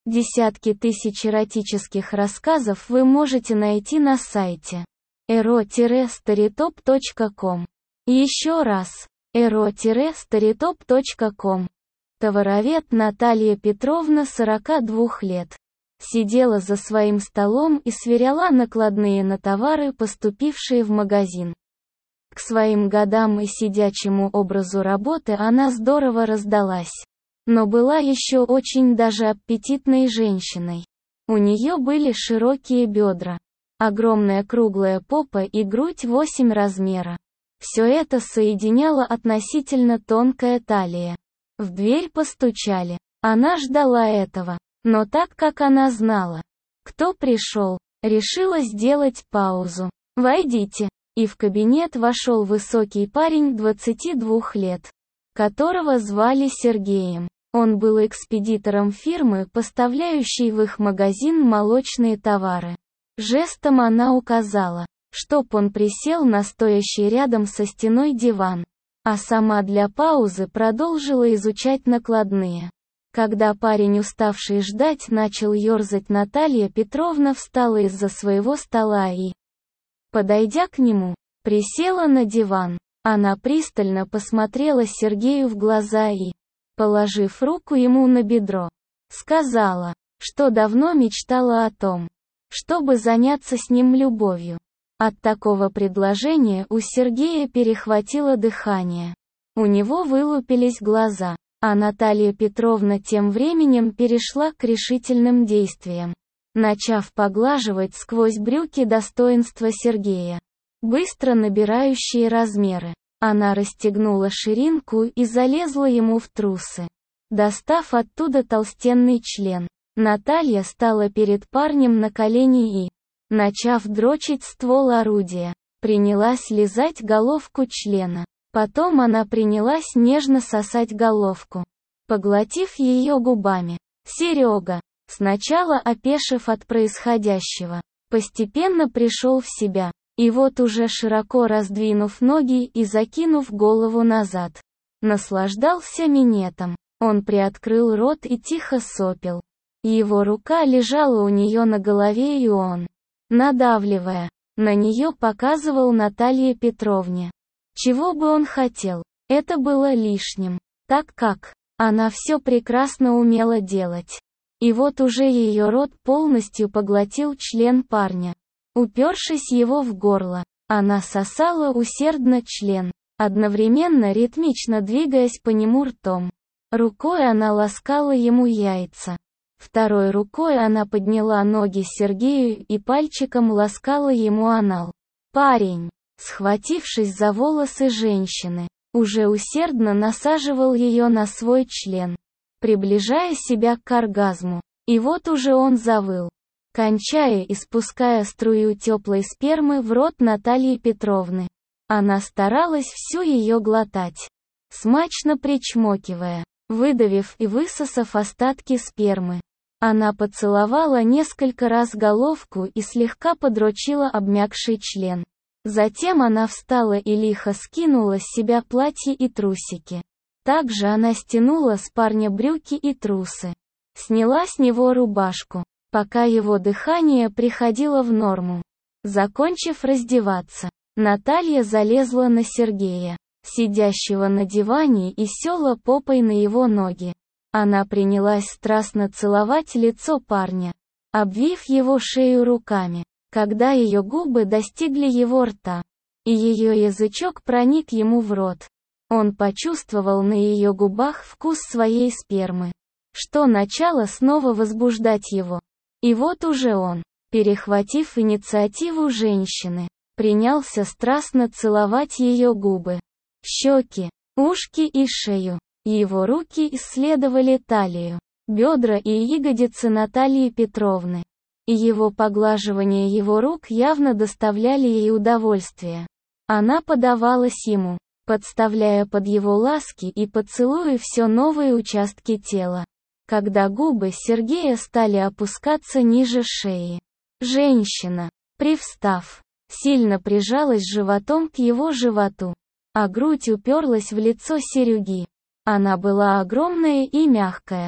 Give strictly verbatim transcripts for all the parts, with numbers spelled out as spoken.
Десятки тысяч эротических рассказов вы можете найти на сайте эро старитоп точка ком. Еще раз, эро старитоп точка ком. Товаровед Наталья Петровна, сорока двух лет, сидела за своим столом и сверяла накладные на товары, поступившие в магазин. К своим годам и сидячему образу работы она здорово раздалась, но была еще очень даже аппетитной женщиной. У нее были широкие бедра, огромная круглая попа и грудь восемь размера. Все это соединяла относительно тонкая талия. В дверь постучали. Она ждала этого, но так как она знала, кто пришел, решила сделать паузу. «Войдите». И в кабинет вошел высокий парень двадцати двух лет, которого звали Сергеем. Он был экспедитором фирмы, поставляющей в их магазин молочные товары. Жестом она указала, чтоб он присел на стоящий рядом со стеной диван, а сама для паузы продолжила изучать накладные. Когда парень, уставший ждать, начал ерзать, Наталья Петровна встала из-за своего стола и, подойдя к нему, присела на диван. Она пристально посмотрела Сергею в глаза и, положив руку ему на бедро, сказала, что давно мечтала о том, чтобы заняться с ним любовью. От такого предложения у Сергея перехватило дыхание. У него вылупились глаза, а Наталья Петровна тем временем перешла к решительным действиям, начав поглаживать сквозь брюки достоинства Сергея, быстро набирающие размеры. Она расстегнула ширинку и залезла ему в трусы. Достав оттуда толстенный член, Наталья стала перед парнем на колени и, начав дрочить ствол орудия, принялась лизать головку члена. Потом она принялась нежно сосать головку, поглотив ее губами. Серега, сначала опешив от происходящего, постепенно пришел в себя, и вот уже широко раздвинув ноги и закинув голову назад, наслаждался минетом. Он приоткрыл рот и тихо сопел. Его рука лежала у нее на голове, и он, надавливая на нее, показывал Наталье Петровне, чего бы он хотел. Это было лишним, так как она все прекрасно умела делать. И вот уже ее рот полностью поглотил член парня. Упершись его в горло, она сосала усердно член, одновременно ритмично двигаясь по нему ртом. Рукой она ласкала ему яйца. Второй рукой она подняла ноги Сергею и пальчиком ласкала ему анал. Парень, схватившись за волосы женщины, уже усердно насаживал ее на свой член, приближая себя к оргазму. И вот уже он завыл, кончая и спуская струю теплой спермы в рот Натальи Петровны. Она старалась всю ее глотать, смачно причмокивая, выдавив и высосав остатки спермы. Она поцеловала несколько раз головку и слегка подрочила обмякший член. Затем она встала и лихо скинула с себя платье и трусики. Также она стянула с парня брюки и трусы. Сняла с него рубашку, пока его дыхание приходило в норму. Закончив раздеваться, Наталья залезла на Сергея, сидящего на диване, и села попой на его ноги. Она принялась страстно целовать лицо парня, обвив его шею руками, когда ее губы достигли его рта, и ее язычок проник ему в рот. Он почувствовал на ее губах вкус своей спермы, что начало снова возбуждать его. И вот уже он, перехватив инициативу женщины, принялся страстно целовать ее губы, щеки, ушки и шею. Его руки исследовали талию, бедра и ягодицы Натальи Петровны, и его поглаживание его рук явно доставляли ей удовольствие. Она подавалась ему, подставляя под его ласки и поцелуи все новые участки тела. Когда губы Сергея стали опускаться ниже шеи, женщина, привстав, сильно прижалась животом к его животу, а грудь уперлась в лицо Сереги. Она была огромная и мягкая.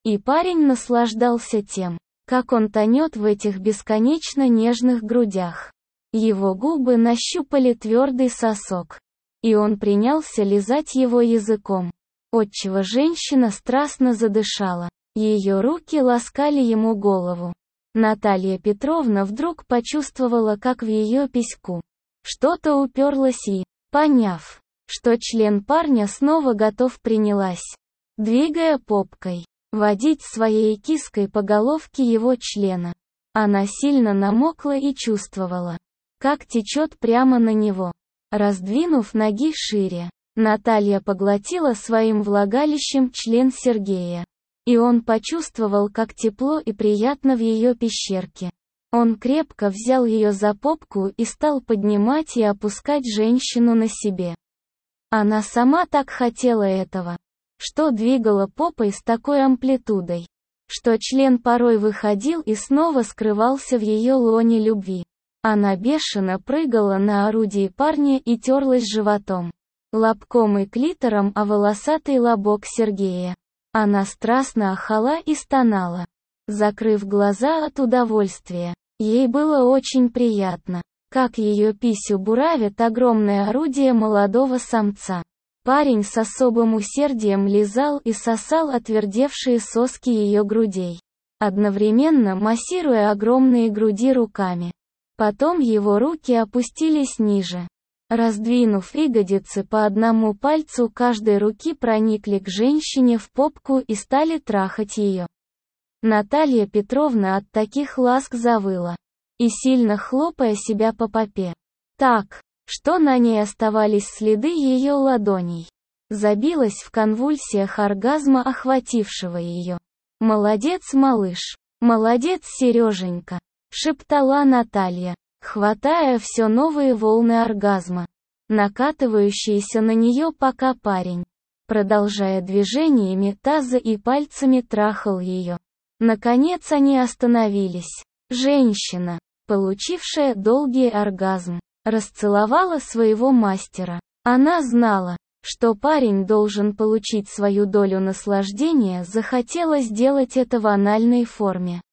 И парень наслаждался тем, как он тонет в этих бесконечно нежных грудях. Его губы нащупали твердый сосок, и он принялся лизать его языком, отчего женщина страстно задышала. Ее руки ласкали ему голову. Наталья Петровна вдруг почувствовала, как в ее письку что-то уперлось и, поняв, что член парня снова готов, принялась, двигая попкой, водить своей киской по головке его члена. Она сильно намокла и чувствовала, как течет прямо на него. Раздвинув ноги шире, Наталья поглотила своим влагалищем член Сергея. И он почувствовал, как тепло и приятно в ее пещерке. Он крепко взял ее за попку и стал поднимать и опускать женщину на себе. Она сама так хотела этого, что двигала попой с такой амплитудой, что член порой выходил и снова скрывался в ее лоне любви. Она бешено прыгала на орудии парня и терлась животом, лобком и клитором о волосатый лобок Сергея. Она страстно ахала и стонала, закрыв глаза от удовольствия. Ей было очень приятно, как ее писю буравит огромное орудие молодого самца. Парень с особым усердием лизал и сосал отвердевшие соски ее грудей, одновременно массируя огромные груди руками. Потом его руки опустились ниже. Раздвинув ягодицы по одному пальцу каждой руки, проникли к женщине в попку и стали трахать ее. Наталья Петровна от таких ласк завыла, и сильно хлопая себя по попе, так, что на ней оставались следы ее ладоней, забилась в конвульсиях оргазма, охватившего ее. «Молодец, малыш! Молодец, Сереженька!» — шептала Наталья, хватая все новые волны оргазма, накатывающиеся на нее, пока парень, продолжая движениями таза и пальцами, трахал ее. Наконец они остановились. Женщина, получившая долгий оргазм, расцеловала своего мастера. Она знала, что парень должен получить свою долю наслаждения, захотела сделать это в анальной форме.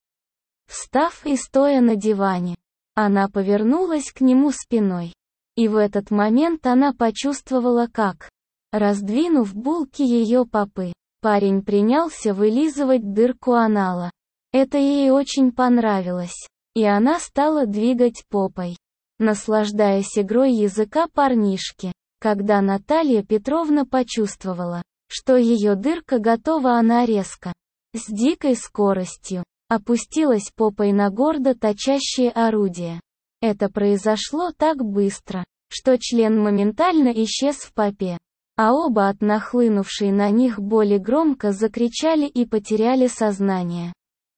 Встав и стоя на диване, она повернулась к нему спиной. И в этот момент она почувствовала, как, раздвинув булки ее попы, парень принялся вылизывать дырку анала. Это ей очень понравилось, и она стала двигать попой, наслаждаясь игрой языка парнишки. Когда Наталья Петровна почувствовала, что ее дырка готова, она резко, с дикой скоростью, опустилась попой на гордо точащее орудие. Это произошло так быстро, что член моментально исчез в попе, а оба от нахлынувшей на них боли громко закричали и потеряли сознание.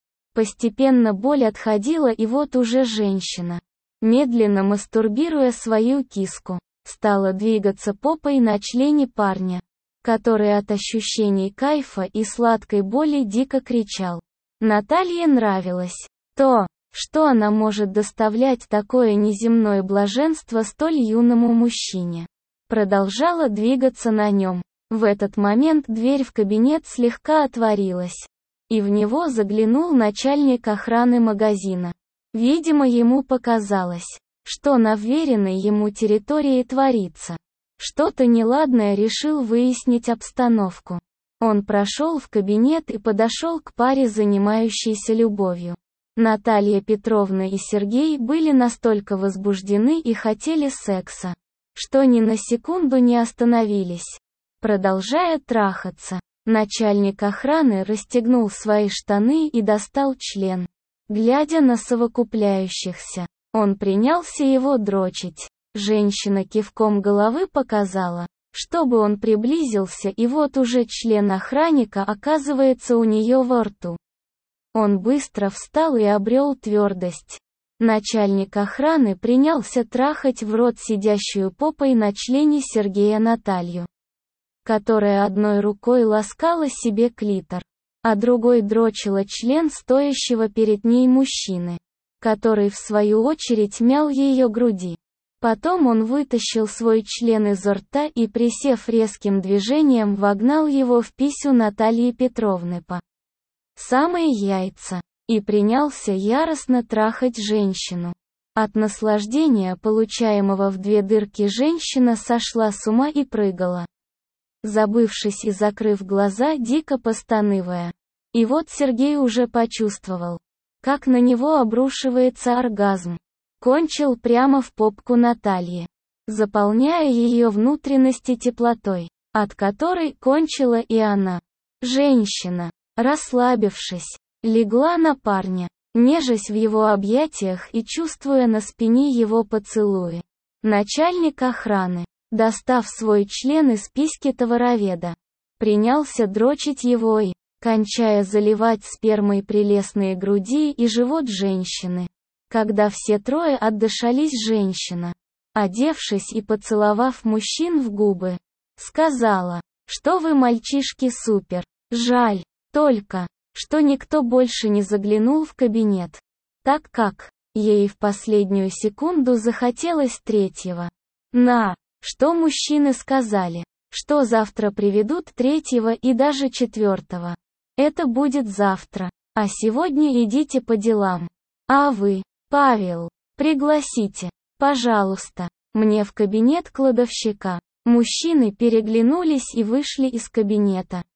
Постепенно боль отходила, и вот уже женщина, медленно мастурбируя свою киску, стала двигаться попой на члене парня, который от ощущений кайфа и сладкой боли дико кричал. Наталье нравилось то, что она может доставлять такое неземное блаженство столь юному мужчине. Продолжала двигаться на нем. В этот момент дверь в кабинет слегка отворилась, и в него заглянул начальник охраны магазина. Видимо, ему показалось, что на вверенной ему территории творится что-то неладное, решил выяснить обстановку. Он прошел в кабинет и подошел к паре, занимающейся любовью. Наталья Петровна и Сергей были настолько возбуждены и хотели секса, что ни на секунду не остановились, продолжая трахаться. Начальник охраны расстегнул свои штаны и достал член. Глядя на совокупляющихся, он принялся его дрочить. Женщина кивком головы показала, чтобы он приблизился, и вот уже член охранника оказывается у нее во рту. Он быстро встал и обрел твердость. Начальник охраны принялся трахать в рот сидящую попой на члене Сергея Наталью, которая одной рукой ласкала себе клитор, а другой дрочила член стоящего перед ней мужчины, который в свою очередь мял ее груди. Потом он вытащил свой член изо рта и, присев резким движением, вогнал его в писю Натальи Петровны по самые яйца, и принялся яростно трахать женщину. От наслаждения, получаемого в две дырки, женщина сошла с ума и прыгала, забывшись и закрыв глаза, дико постанывая. И вот Сергей уже почувствовал, как на него обрушивается оргазм. Кончил прямо в попку Натальи, заполняя ее внутренности теплотой, от которой кончила и она. Женщина, расслабившись, легла на парня, нежась в его объятиях и чувствуя на спине его поцелуи. Начальник охраны, достав свой член из письки товароведа, принялся дрочить его и, кончая, заливать спермой прелестные груди и живот женщины. Когда все трое отдышались, женщина, одевшись и поцеловав мужчин в губы, сказала, что вы, мальчишки, супер. Жаль только, что никто больше не заглянул в кабинет, так как ей в последнюю секунду захотелось третьего. На что мужчины сказали, что завтра приведут третьего и даже четвертого. Это будет завтра, а сегодня идите по делам. А вы, Павел, пригласите, пожалуйста, мне в кабинет кладовщика. Мужчины переглянулись и вышли из кабинета.